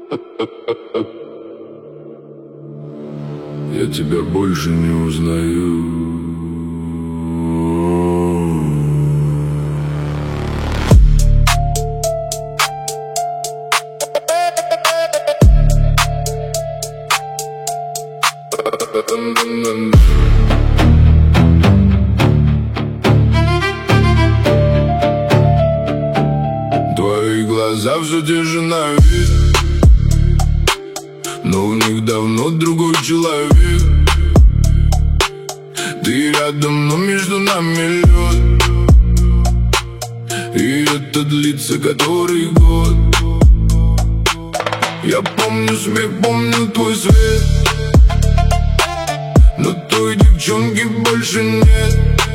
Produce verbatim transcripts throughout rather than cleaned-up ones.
Я тебя больше не узнаю. Твои глаза все те же на вид, но в них давно другой человек. Ты рядом, но между нами лед, и это длится который год. Я помню смех, помню твой свет, но той девчонки больше нет.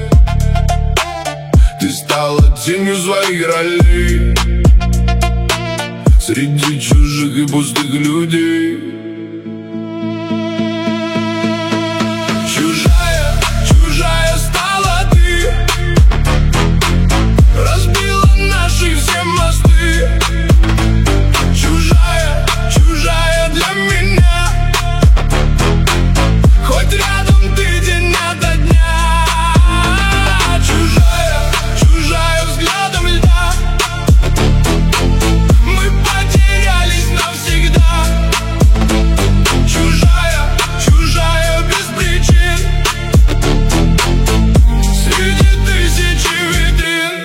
Ты стала тенью своих ролей среди чужих и пустых людей. Чужая, чужая стала ты, разбила наши все мосты. Чужая, чужая для меня, хоть рядом ты день ото дня. Чужая, чужая взглядом льда, мы потерялись навсегда. Чужая, чужая без причин среди тысячи витрин.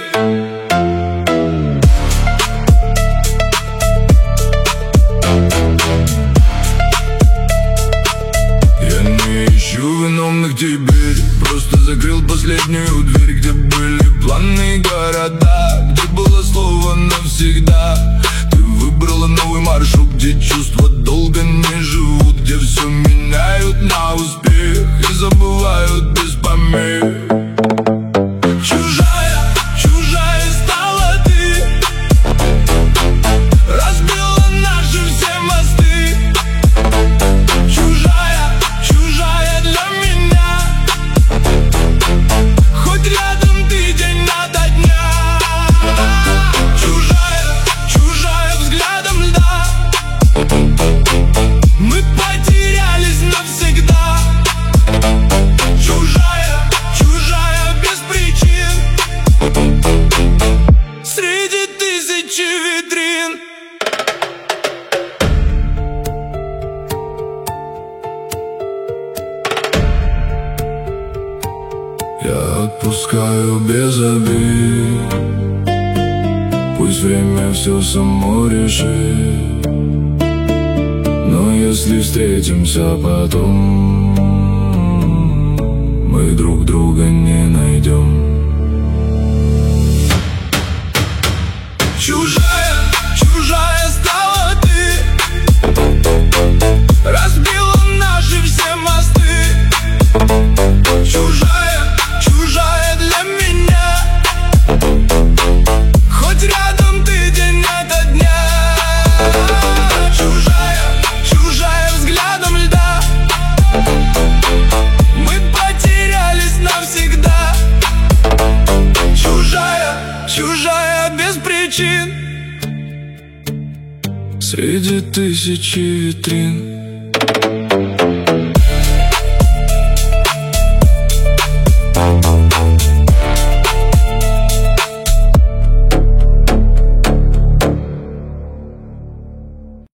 Я не ищу виновных теперь, просто закрыл последнюю дверь, где были планы и города, где было слово навсегда. Ты выбрала новый маршрут, где чувства долго не живут, где все меняют на успех и забывают без помех. Чужая, чужая стала ты, разбила наши все мосты. Чужая, чужая для меня, хоть рядом ты день ото дня. Чужая, чужая взглядом льда, мы потерялись навсегда. Чужая, чужая без причин среди тысячи витрин. Я отпускаю без обид, пусть время все само решит. Но если встретимся потом, мы друг друга не найдем. Чужая, чужая стала ты, разбила наши все мосты. Чужая, чужая для меня, хоть рядом ты день ото дня. Чужая, чужая взглядом льда, мы потерялись навсегда. Чужая, чужая без причин среди тысячи витрин.